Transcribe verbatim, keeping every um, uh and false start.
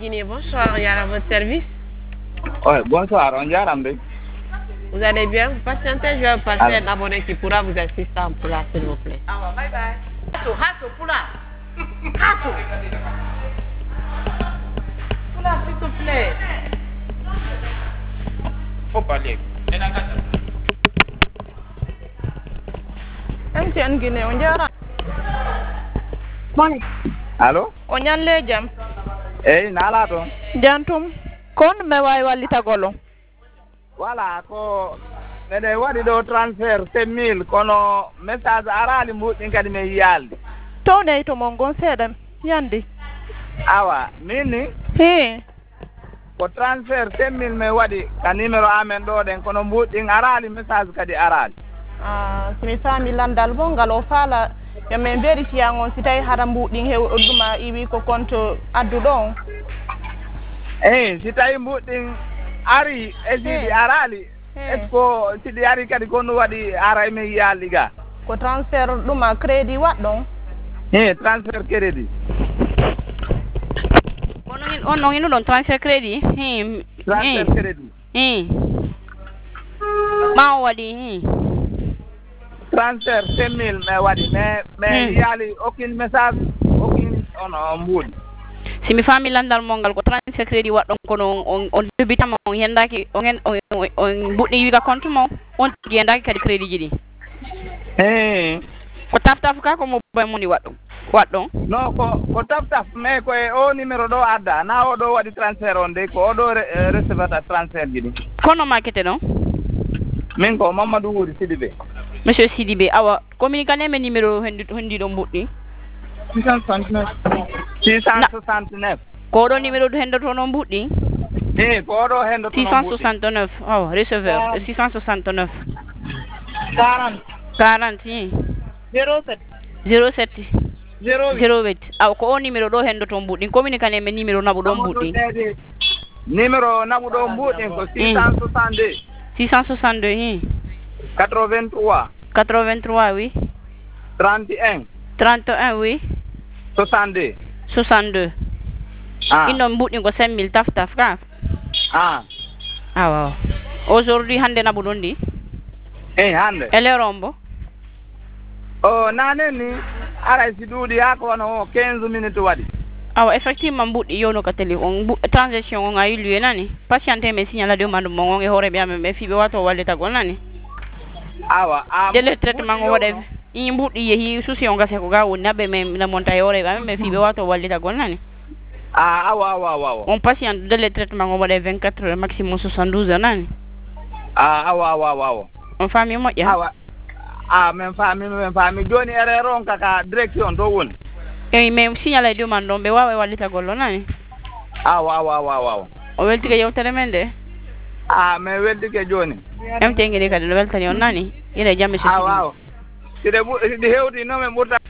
Guinée, bonsoir, il y a votre service. Oui, bonsoir, on dirait. Vous allez bien? Vous patientez, je vais vous passer un abonné qui pourra vous assister en poula, s'il vous plaît. Ah, bye bye. Hasso, hasso, poula. Hasso. Poula, s'il te plaît. Faut parler. M T N Guinée, on dirait. Bon. Allô? On y a les jam. Eh, nala to. Jantum. Kon me way walita golo. Voilà, ko mede wadi do transfert sept mille kono message arali mbuɗɗin kadi me yiyalde. To ne to mon gon seeɗan yandi. Awa, minni. He. Ko transfert sept mille me waɗi ka numéro amen ɗo ɗen kono mbuɗɗin arali message kadi arali. Ah, mi fami landal bo ngal o faala yo men vérifier on si tawi hara mbuɗɗin hew odduma iwi ko compte adduɗo on. Eh, si tawi mbuɗɗin ari e siɗi arali est ce que siɗi ari kadi kono waɗi ara men yiyaldi ga. Ko transfert ɗuma crédit waɗɗon. Eh, transfert crédit. On non ino don transfer credit hi transfer credit hi ma wadi hi transfer sept mille me wadi mais mais yali aucun message aucun on mbudi si mi fami landal mongal ko transfer credit wadon kono on on debitama on hendaki on on buddi wiga compte mo on hendaki kadi credit jidi eh ko taf taf ka ko mo bay moni waddo waddo no ko ko taf taf mais ko e o numéro do adda na o do wadi transfert on de ko o do recevata transfert jidi kono makete non min ko Mamadou Wuri Sidibé monsieur Sidibé awa communiquer me numéro hendi hendi do buddi six cent soixante-neuf six cent soixante-neuf ko do numéro do hendo to no buddi eh ko do hendo to six cent soixante-neuf oh receveur six cent soixante-neuf quarante quarante zéro sept zéro sept zéro huit aw ko o numéro do hendo to buddi communiquer me numéro nabu do buddi numéro nabu do buddi ko six cent soixante-deux six cent soixante-deux hi quatre-vingt-trois quatre-vingt-trois oui trente et un trente et un oui soixante-deux soixante-deux ah ino buddi ko cinq mille taf taf ka ah ah wow aujourd'hui hande nabu don di eh hande ele rombo oh nane ni ara si duudi ha ko no quinze minutes wadi awa effectivement buddi yono ka tele on transaction on ayi lieu nani patiente me signala de mando mo ngi hore biame me fibe wato wallita gon nani awa a dele traitement ngo wade yi buddi yehi souci on gase ko ga woni nabe me na monta hore biame me fibe wato wallita gon nani ah awa awa awa on patient dele traitement ngo wade vingt-quatre heures maximum soixante-douze heures nani ah awa awa awa on fami mo ya awa ah men fami men fami joni erreur on kaka direction to woni e me signala de mando be wawe wallita gollo nani awa awa awa awa o welti ke yewtere mende ah me welti ke joni em tengere kadi weltani on nani ire jamme so awa awa side bu side hewti no me burta